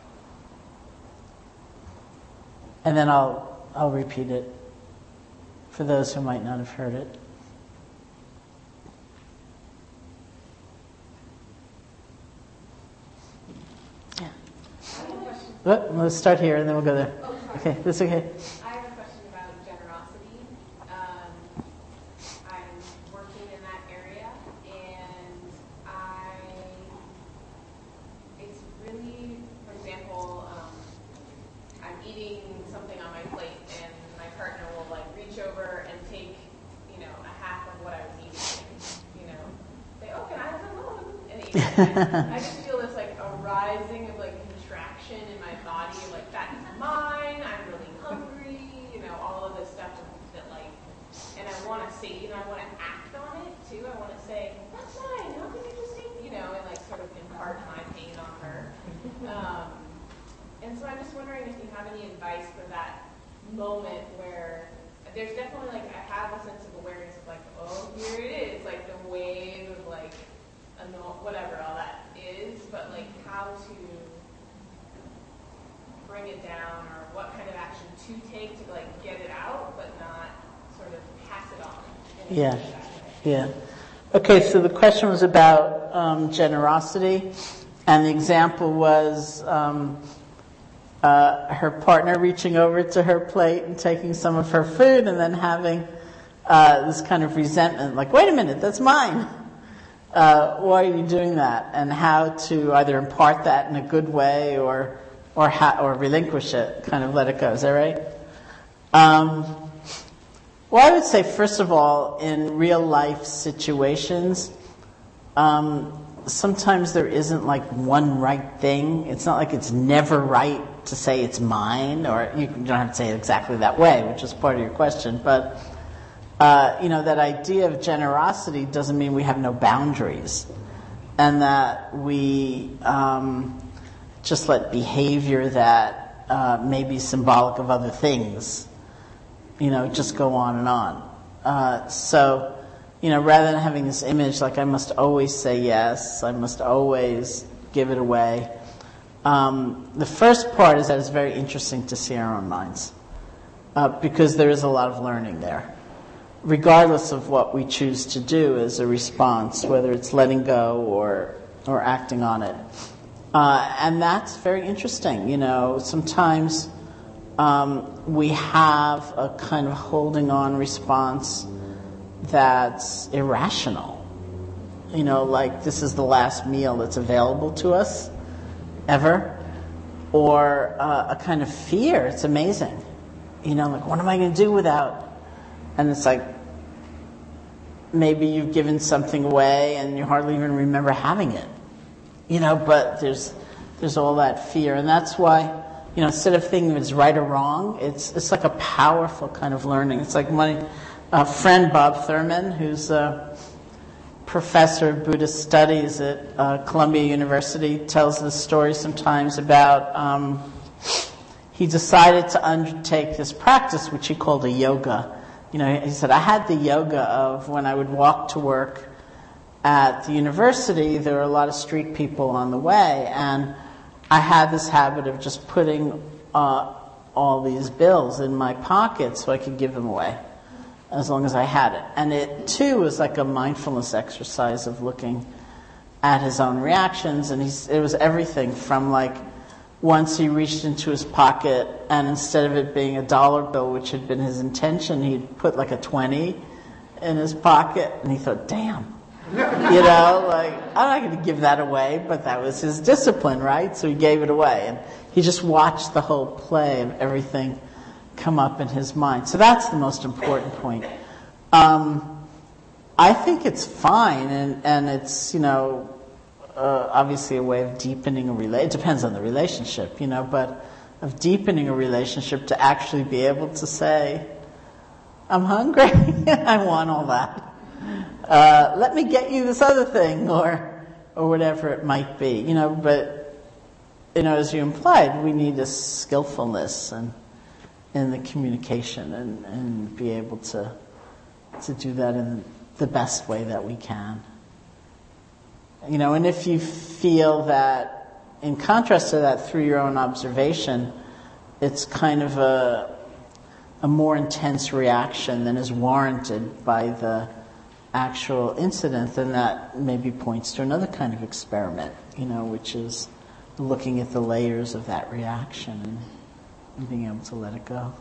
And then I'll I'll repeat it for those who might not have heard it. Yeah. Well, let's start here and then we'll go there. Oh, okay, that's okay. I just feel this like a rising of like contraction in my body, like that is mine, I'm really hungry, you know, all of this stuff that like, and I want to say, you know, I want to act on it too. I want to say, that's mine, how can you just take, you know, and like sort of impart my pain on her. Um, and so I'm just wondering if you have any advice for that moment where there's definitely like, I have a sense of awareness of like, oh, here it is, like the wave of like, whatever all that is, but like how to bring it down or what kind of action to take to like get it out but not sort of pass it on. Yeah, yeah. Okay, so the question was about um, generosity, and the example was um, uh, her partner reaching over to her plate and taking some of her food and then having uh, this kind of resentment, like, wait a minute, that's mine. Uh, why are you doing that? And how to either impart that in a good way or or ha- or relinquish it, kind of let it go. Is that right? Um, well, I would say, first of all, in real life situations, um, sometimes there isn't like one right thing. It's not like it's never right to say it's mine, or you don't have to say it exactly that way, which is part of your question, but Uh, you know, that idea of generosity doesn't mean we have no boundaries and that we um, just let behavior that uh, may be symbolic of other things, you know, just go on and on. Uh, so, you know, rather than having this image like I must always say yes, I must always give it away. Um, the first part is that it's very interesting to see our own minds, uh, because there is a lot of learning there, regardless of what we choose to do as a response, whether it's letting go or or acting on it. Uh, and that's very interesting. You know, sometimes um, we have a kind of holding on response that's irrational. You know, like this is the last meal that's available to us ever, or uh, a kind of fear. It's amazing. You know, like what am I going to do without? And it's like maybe you've given something away and you hardly even remember having it. You know, but there's there's all that fear, and that's why, you know, instead of thinking it's right or wrong, it's it's like a powerful kind of learning. It's like my uh, friend Bob Thurman, who's a professor of Buddhist studies at uh, Columbia University, tells this story sometimes about um, he decided to undertake this practice which he called a yoga. You know, he said, I had the yoga of when I would walk to work at the university, there were a lot of street people on the way, and I had this habit of just putting uh, all these bills in my pocket so I could give them away as long as I had it. And it, too, was like a mindfulness exercise of looking at his own reactions, and he's, it was everything from, like, once he reached into his pocket, and instead of it being a dollar bill, which had been his intention, he'd put, like, a twenty in his pocket, and he thought, damn. You know, like, I'm not going to give that away, but that was his discipline, right? So he gave it away. And he just watched the whole play of everything come up in his mind. So that's the most important point. Um, I think it's fine, and, and it's, you know, uh, obviously a way of deepening a relationship. It depends on the relationship, you know, but of deepening a relationship to actually be able to say, I'm hungry, I want all that. Uh, let me get you this other thing, or or whatever it might be, you know. But you know, as you implied, we need a skillfulness and in the communication, and, and be able to to do that in the best way that we can. You know, and if you feel that, in contrast to that, through your own observation, it's kind of a a more intense reaction than is warranted by the actual incident, then that maybe points to another kind of experiment, you know, which is looking at the layers of that reaction and, and being able to let it go.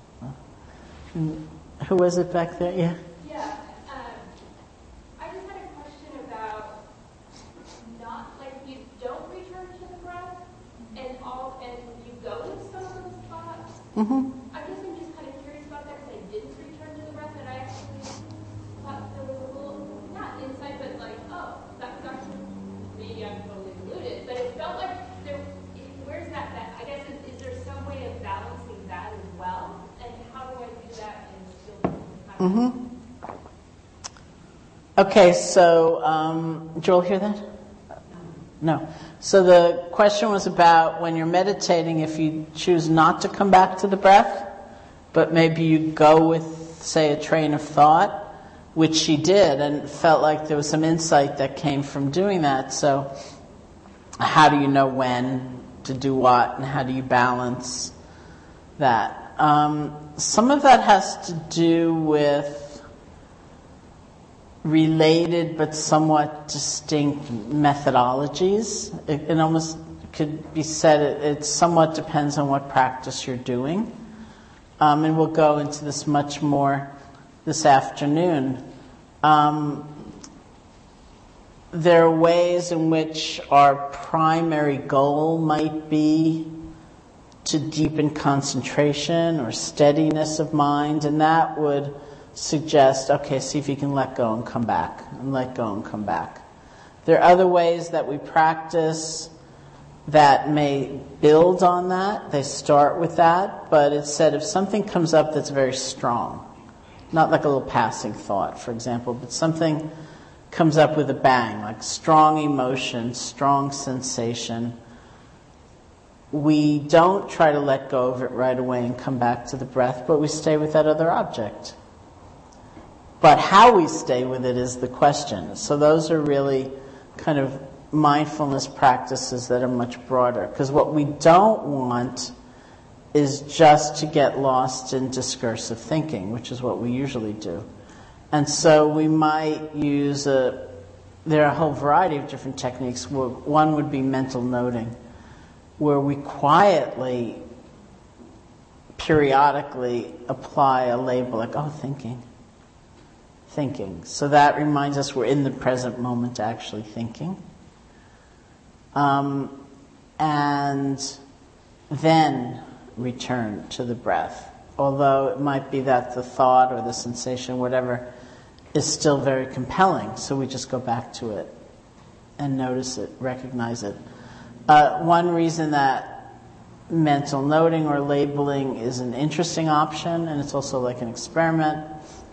And who was it back there? Yeah? Yeah. Um, I just had a question about not, like, you don't return to the breath, and all, and you go to some of those spots. Mm-hmm. I guess I'm just kind of curious about that, because I didn't return to the breath, and I actually thought there was a little, not insight, but like, oh, that was actually, maybe I'm totally deluded, but it felt like there, where's that, that I guess, is, is there some way of balancing that as well? And how do I do that and still kind of... Mm-hmm. Okay, so, um, did you all hear that? No. So the question was about when you're meditating, if you choose not to come back to the breath, but maybe you go with, say, a train of thought, which she did, and felt like there was some insight that came from doing that. So how do you know when to do what, and how do you balance that? Um, some of that has to do with related but somewhat distinct methodologies. It, it almost could be said it, it somewhat depends on what practice you're doing. Um, and we'll go into this much more this afternoon. Um, there are ways in which our primary goal might be to deepen concentration or steadiness of mind, and that would suggest, okay, see if you can let go and come back, and let go and come back. There are other ways that we practice that may build on that. They start with that, but it's said if something comes up that's very strong, not like a little passing thought, for example, but something comes up with a bang, like strong emotion, strong sensation, we don't try to let go of it right away and come back to the breath, but we stay with that other object. But how we stay with it is the question. So those are really kind of mindfulness practices that are much broader. Because what we don't want is just to get lost in discursive thinking, which is what we usually do. And so we might use a, there are a whole variety of different techniques. One would be mental noting, where we quietly, periodically apply a label like, oh, thinking. Thinking. So that reminds us we're in the present moment actually thinking. Um, and then return to the breath. Although it might be that the thought or the sensation, whatever, is still very compelling. So we just go back to it and notice it, recognize it. Uh, one reason that mental noting or labeling is an interesting option, and it's also like an experiment,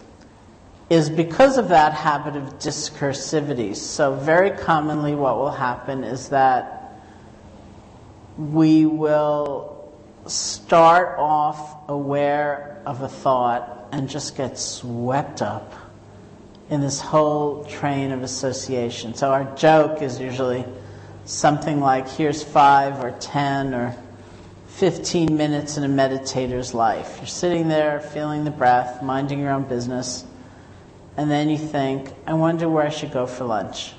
is because of that habit of discursivity. So very commonly what will happen is that we will start off aware of a thought and just get swept up in this whole train of association. So our joke is usually something like, here's five or ten or fifteen minutes in a meditator's life. You're sitting there feeling the breath, minding your own business, and then you think, I wonder where I should go for lunch.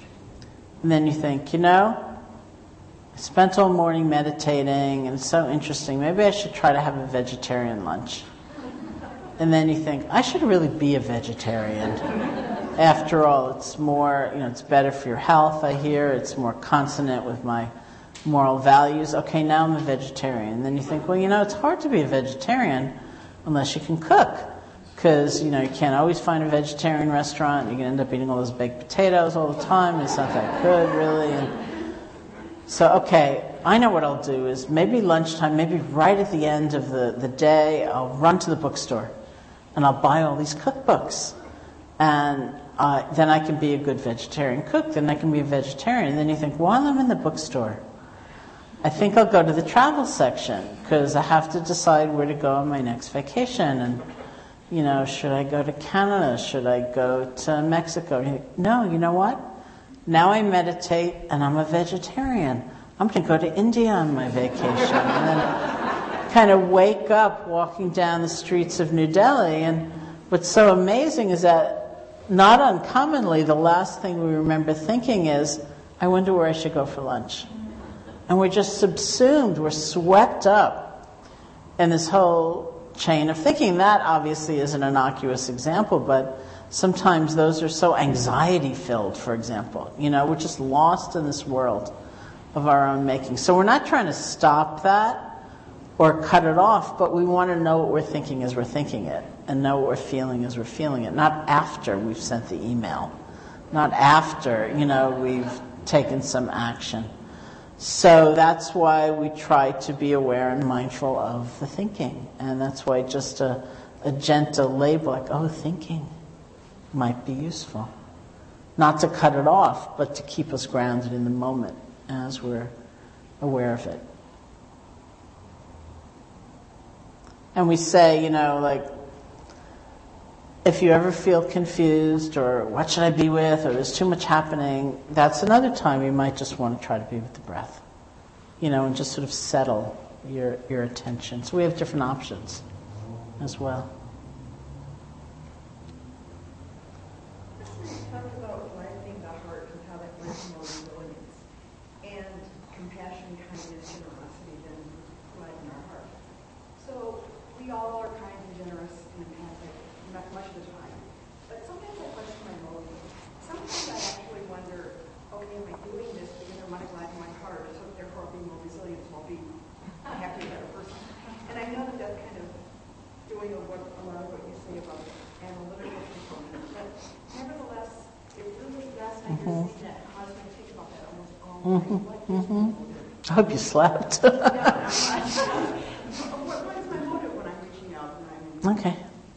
And then you think, you know, I spent all morning meditating and it's so interesting. Maybe I should try to have a vegetarian lunch. And then you think, I should really be a vegetarian. After all, it's more, you know, it's better for your health, I hear. It's more consonant with my moral values. Okay, now I'm a vegetarian. And then you think, well, you know, it's hard to be a vegetarian unless you can cook. Because, you know, you can't always find a vegetarian restaurant. You're going to end up eating all those baked potatoes all the time. It's not that good, really. And so, okay, I know what I'll do is maybe lunchtime, maybe right at the end of the, the day, I'll run to the bookstore and I'll buy all these cookbooks. And uh, then I can be a good vegetarian cook. Then I can be a vegetarian. And then you think, while I'm in the bookstore, I think I'll go to the travel section because I have to decide where to go on my next vacation. And you know, should I go to Canada? Should I go to Mexico? No, you know what? Now I meditate and I'm a vegetarian. I'm going to go to India on my vacation. And then kind of wake up walking down the streets of New Delhi. And what's so amazing is that not uncommonly, the last thing we remember thinking is, I wonder where I should go for lunch. And we're just subsumed, we're swept up in this whole chain of thinking. That obviously is an innocuous example, but sometimes those are so anxiety-filled, for example. You know, we're just lost in this world of our own making. So we're not trying to stop that or cut it off, but we want to know what we're thinking as we're thinking it and know what we're feeling as we're feeling it, not after we've sent the email, not after, you know, we've taken some action. So that's why we try to be aware and mindful of the thinking. And that's why just a, a gentle label like, oh, thinking might be useful. Not to cut it off, but to keep us grounded in the moment as we're aware of it. And we say, you know, like, if you ever feel confused or what should I be with or there's too much happening, that's another time you might just want to try to be with the breath, you know, and just sort of settle your your attention. So we have different options as well. Talk about lightening the heart and how that brings more resilience and compassion, kindness, generosity then lighten our heart. So we all are kind and generous and empathic much of the time. But sometimes I question my motive. Sometimes I actually wonder, okay, am I doing this because I want to gladden my heart, so therefore I'll be more resilient, so I'll be a happier, better person. And I know that that's kind of doing a, what, a lot of what you say about the analytical component. But nevertheless, it really last night mm-hmm. you're saying that caused me to think about that almost all the mm-hmm. time. What is mm-hmm. my motive? I hope you slept. no, no, what, what is my motive when I'm reaching out and I'm okay.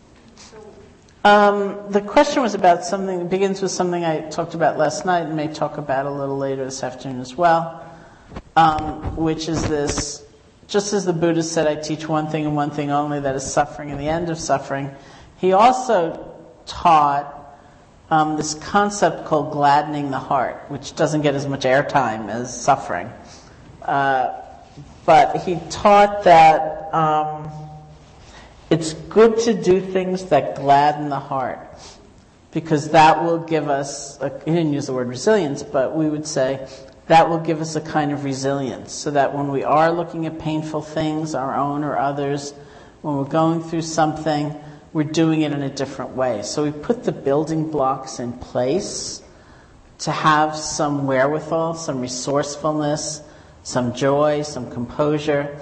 Um, the question was about something, it begins with something I talked about last night and may talk about a little later this afternoon as well, um, which is this, just as the Buddha said, I teach one thing and one thing only, that is suffering and the end of suffering, he also taught um, this concept called gladdening the heart, which doesn't get as much airtime as suffering. Uh, but he taught that um, it's good to do things that gladden the heart, because that will give us, a, he didn't use the word resilience, but we would say that will give us a kind of resilience, so that when we are looking at painful things, our own or others, when we're going through something, we're doing it in a different way. So we put the building blocks in place to have some wherewithal, some resourcefulness, some joy, some composure,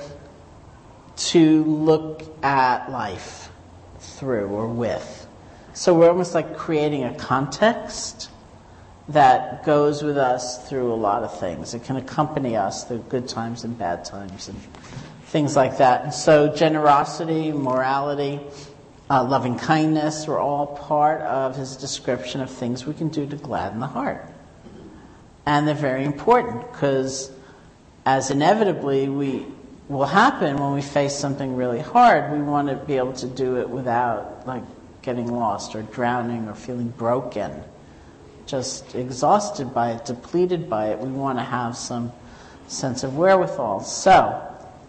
to look at life through or with. So we're almost like creating a context that goes with us through a lot of things. It can accompany us through good times and bad times and things like that. And so generosity, morality, uh, loving kindness were all part of his description of things we can do to gladden the heart. And they're very important, because as inevitably we will happen when we face something really hard, we want to be able to do it without like getting lost or drowning or feeling broken, just exhausted by it, depleted by it. We want to have some sense of wherewithal. So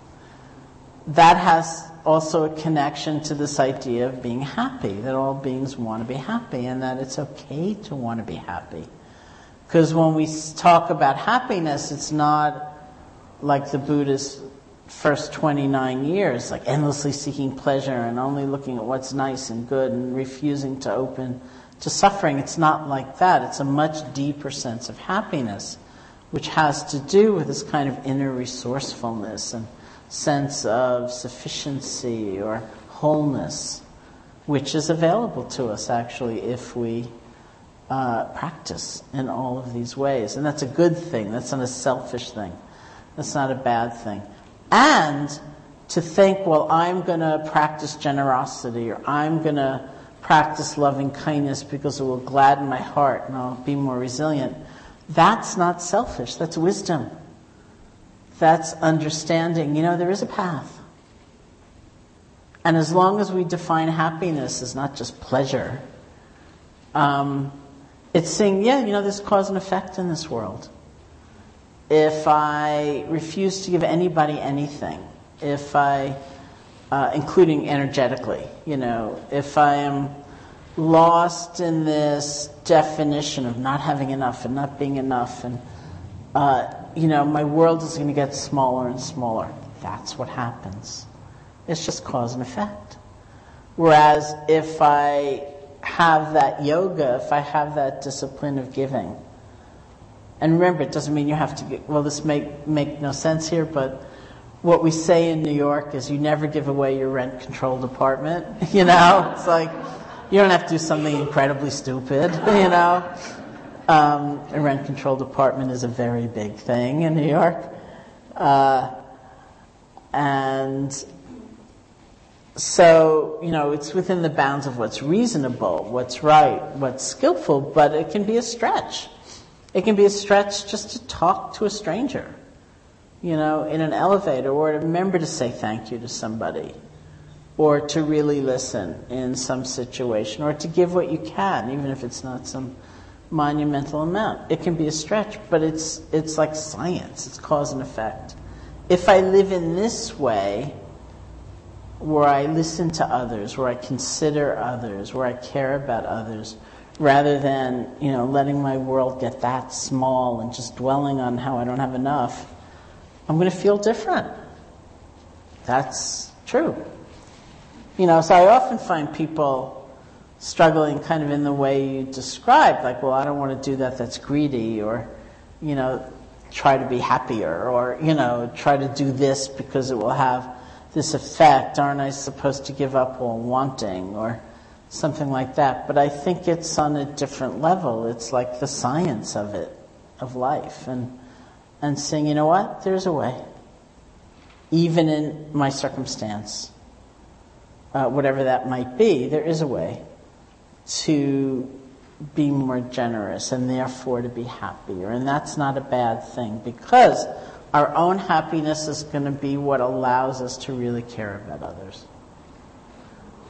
that has also a connection to this idea of being happy, that all beings want to be happy, and that it's okay to want to be happy. Because when we talk about happiness, it's not like the Buddha's first twenty-nine years, like endlessly seeking pleasure and only looking at what's nice and good and refusing to open to suffering. It's not like that. It's a much deeper sense of happiness, which has to do with this kind of inner resourcefulness and sense of sufficiency or wholeness, which is available to us actually if we uh, practice in all of these ways. And that's a good thing. That's not a selfish thing. That's not a bad thing. And to think, well, I'm going to practice generosity, or I'm going to practice loving kindness because it will gladden my heart and I'll be more resilient. That's not selfish. That's wisdom. That's understanding. You know, there is a path. And as long as we define happiness as not just pleasure, um, it's saying, yeah, you know, there's cause and effect in this world. If I refuse to give anybody anything, if I, uh, including energetically, you know, if I am lost in this definition of not having enough and not being enough, and, uh, you know, my world is going to get smaller and smaller. That's what happens. It's just cause and effect. Whereas if I have that yoga, if I have that discipline of giving, and remember, it doesn't mean you have to get, well, this may make no sense here, but what we say in New York is you never give away your rent-controlled apartment. You know, it's like, you don't have to do something incredibly stupid, you know. Um, a rent-controlled apartment is a very big thing in New York. Uh, and so, you know, it's within the bounds of what's reasonable, what's right, what's skillful, but it can be a stretch. It can be a stretch just to talk to a stranger, you know, in an elevator, or to remember to say thank you to somebody, or to really listen in some situation, or to give what you can, even if it's not some monumental amount. It can be a stretch, but it's it's like science. It's cause and effect. If I live in this way, where I listen to others, where I consider others, where I care about others, rather than, you know, letting my world get that small and just dwelling on how I don't have enough, I'm going to feel different. That's true. You know, so I often find people struggling kind of in the way you described, like, well, I don't want to do that, that's greedy, or, you know, try to be happier, or, you know, try to do this because it will have this effect. Aren't I supposed to give up all wanting, or something like that? But I think it's on a different level. It's like the science of it, of life, and and saying, you know what, there's a way. Even in my circumstance, uh, whatever that might be, there is a way to be more generous and therefore to be happier. And that's not a bad thing, because our own happiness is going to be what allows us to really care about others.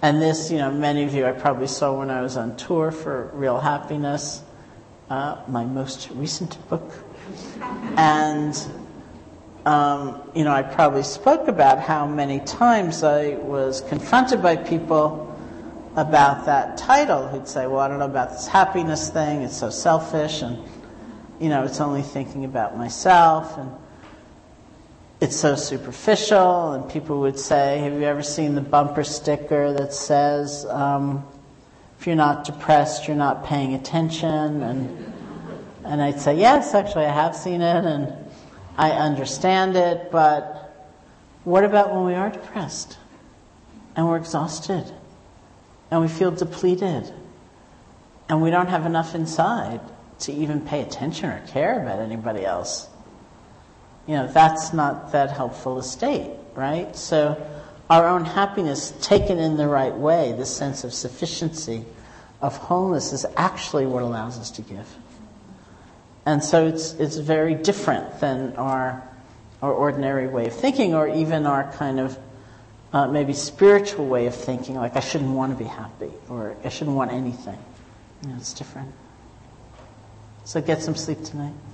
And this, you know, many of you I probably saw when I was on tour for Real Happiness, uh, my most recent book. And, um, you know, I probably spoke about how many times I was confronted by people about that title who'd say, well, I don't know about this happiness thing, it's so selfish, and, you know, it's only thinking about myself, and it's so superficial. And people would say, have you ever seen the bumper sticker that says, um, if you're not depressed, you're not paying attention? And and I'd say, yes, actually I have seen it, and I understand it, but what about when we are depressed, and we're exhausted, and we feel depleted, and we don't have enough inside to even pay attention or care about anybody else? You know, that's not that helpful a state, right? So our own happiness taken in the right way, this sense of sufficiency, of wholeness, is actually what allows us to give. And so it's it's very different than our our ordinary way of thinking, or even our kind of uh, maybe spiritual way of thinking, like I shouldn't want to be happy, or I shouldn't want anything. You know, it's different. So get some sleep tonight.